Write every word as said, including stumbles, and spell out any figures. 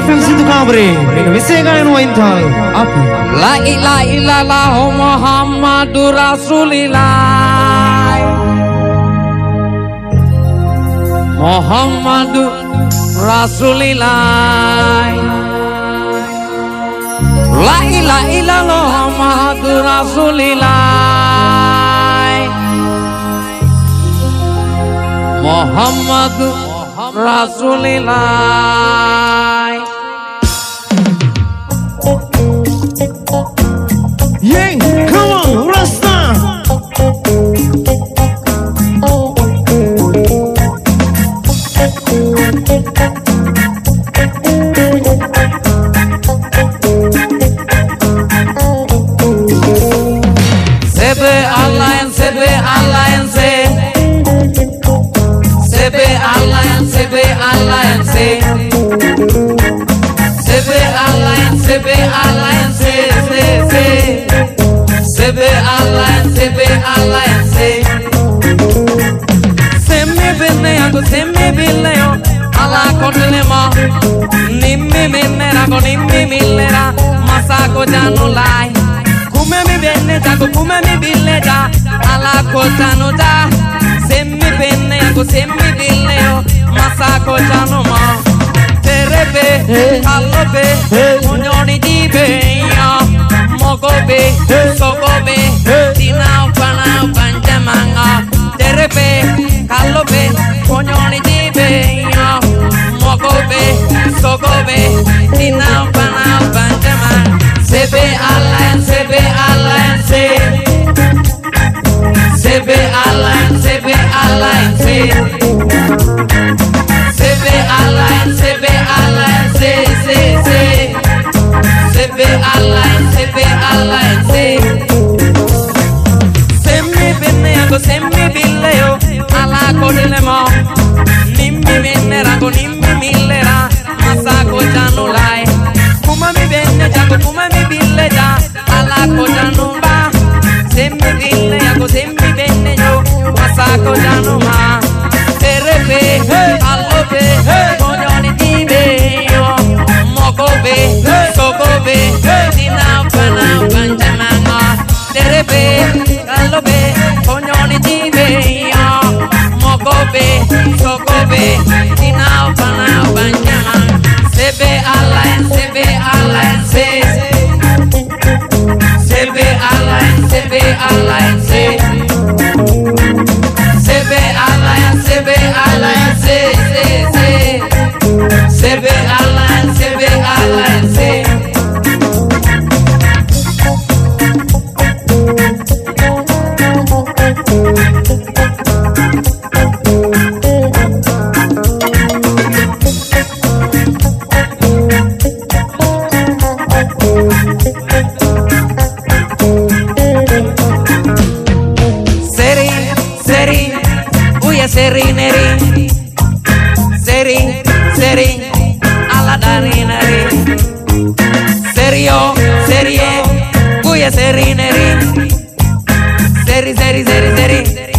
F M Situ Kabre, Indonesia kalian waintal, api. La ilaha illallah Muhammadur Rasulillah. Muhammadur Rasulillah. La ilaha illallah Muhammadur Rasulillah. Muhammadur Rasulillah. Yang, come on, Rasta. Sebe Alliance, Sebe Alliance, Sebe Alliance, Sebe Alliance, Sebe Alliance, Sebe Alliance, Sebe Alliance, Sebe Alliance. Semme benne ako, semme bille yo, ala kotele mo. Nimmi minne rako, nimmi millera, masako janu lai. Kume mi benne jako, kume mi bille ja, ala kotanu ja. Semmi benne ako, semmi bille yo, masako janu mo. Terebe, kalobe, munyoni dibe yo, mogobe, sogobe, tinau panau panjamanga. Terebe, kalobe, munyoni dibe yo, mogobe, sogobe, tinau panau panjamanga. Sebe Alliance, Sebe Alliance, Sebe Alliance, Sebe Alliance, Sebe Alliance, Sebe Alliance, Sebe Alliance, Sebe Alliance. Semmi benne ako, semmi bille yo, ala kodile mo. Nimmi minne rako, nimmi millera, masako janu lai. Kuma mi benne jako, kuma mi bille ja, ala kodanu ba. Semmi bille ako, semmi benne yo, masako janu ma. Terebe, alobe, monyoni dibe yo, mogobe, sogobe, tinau panau panjamanga. Terebe, alobe, monyoni dibe yo, mogobe, sogobe, tinau panau panjamanga. Sebe Alliance, Sebe Alliance, Sebe Alliance, Sebe Alliance, Sebe Alliance, Sebe Alliance, Sebe Alliance, Sebe Alliance. Seri, seri, uya seri neri, seri, seri, ala dari neri, serio, serie, uya seri neri, seri, seri, seri, seri.